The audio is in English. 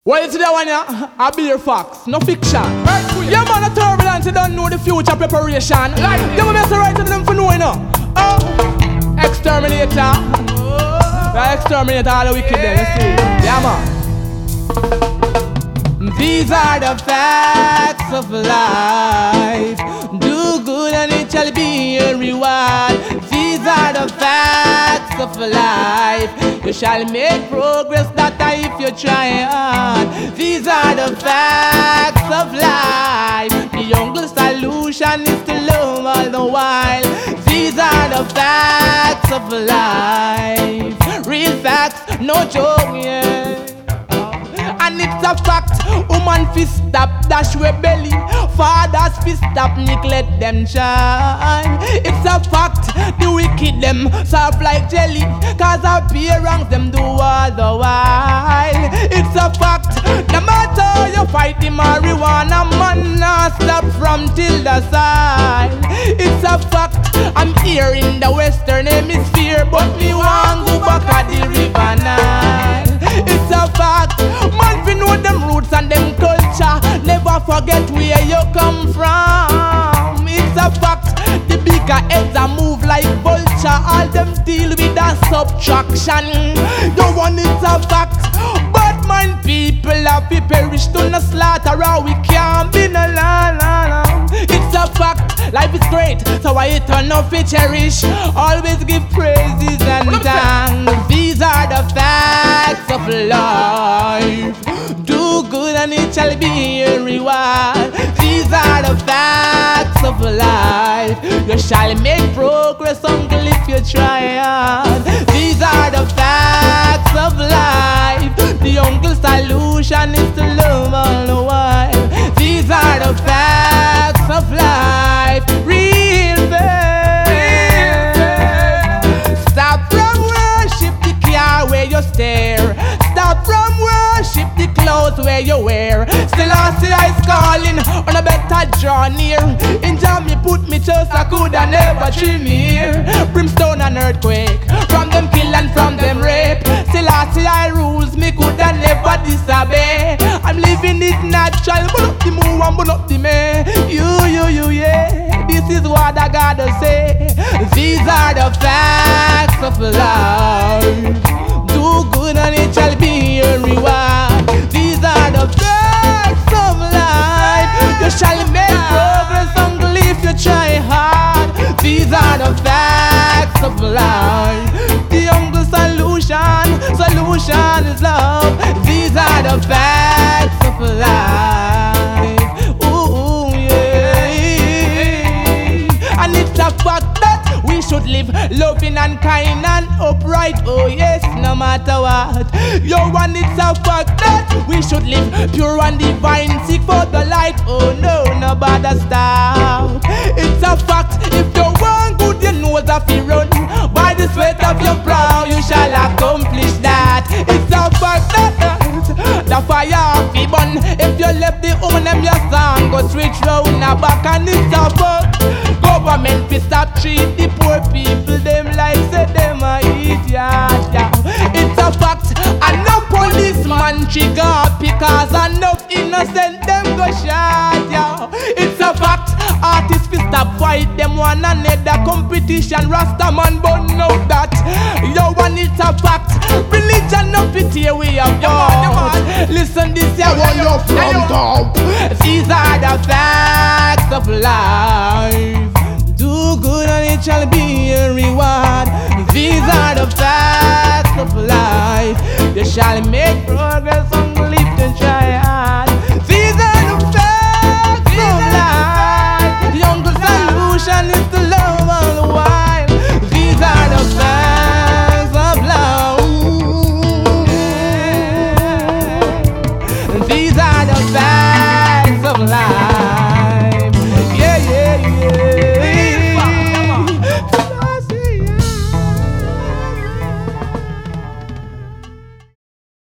Well, it's the one, yeah? I be your facts, no fiction. Yeah, man, a turbulence, you don't know the future preparation. Like, you mess right to them for knowing, oh, exterminator. The exterminator, all the wicked, them, you see. Yeah, man. These are the facts of life. Do good and it shall be your reward. These are the facts of life. You shall make progress, that if you try hard. These are the facts of life. The only solution is to love all the while. These are the facts of life. Real facts, no joke, yeah. And it's a fact, woman fi stop dash we belly, fathers fi stop neglect them child. It's a fact, the wicked them soft like jelly, cause our parents them do all the while. It's a fact, no matter how you fight the marijuana, man not stop from till the side. It's a fact, I'm here in the western hemisphere, but me want go back at the river Nile. It's a fact, man fi know them roots and them culture, never forget where you come from. It's a fact, the bigger heads a move like vulture, all them deal with a subtraction. You want it's a fact, but man people have to perish to no slaughter, or we can't be no la. It's a fact, life is great, so I turn off it cherish. Always give praises and thanks. These are the facts of life. Do good and it shall be your reward. These are the facts of life. You shall make progress, uncle, if you try hard. These are the facts of life. The only solution is to love all the while. These are the facts of life. Real facts. Stop from worship the car where you stare. Stop from worship the clothes where you wear. Still I see I is calling on a better draw near. In jam me put me just I coulda never dream here. Brimstone and earthquake, from them kill and from them rape. Still I see I rules me coulda never disobey. I'm living it natural, burn up the move and burn up the man. You, yeah. This is what I gotta say. These are the facts of life. Do good and it shall be your reward. These are the facts of life. You shall make progress, uncle, if you try hard. These are the facts of life. The only solution is love. These are the facts of life. Ooh, yeah. And it's a fact that we should live loving and kind and upright. Oh yes, no matter what. Yo, and it's a fact that we should live pure and divine, seek for the light. Oh no, nobody stop. It's a fact, if you want good, you know that you run. By the sweat of your brow, you shall accomplish that. It's a fact that the fire be burn. If you left the home, them your song go switch round the back. And it's a fact, government fi stop treat the poor people them like say them a idiot. It's a fact, and no policeman trigger because enough innocent them go shot. It's a fact, artists fi stop fight them one another competition. Rasta man burn out that. Yo, and it's a fact, religion no pity we have got. Listen this here, one you from top. These are the facts of life. Do good and it shall be a reward. These are the facts of life. You shall make progress.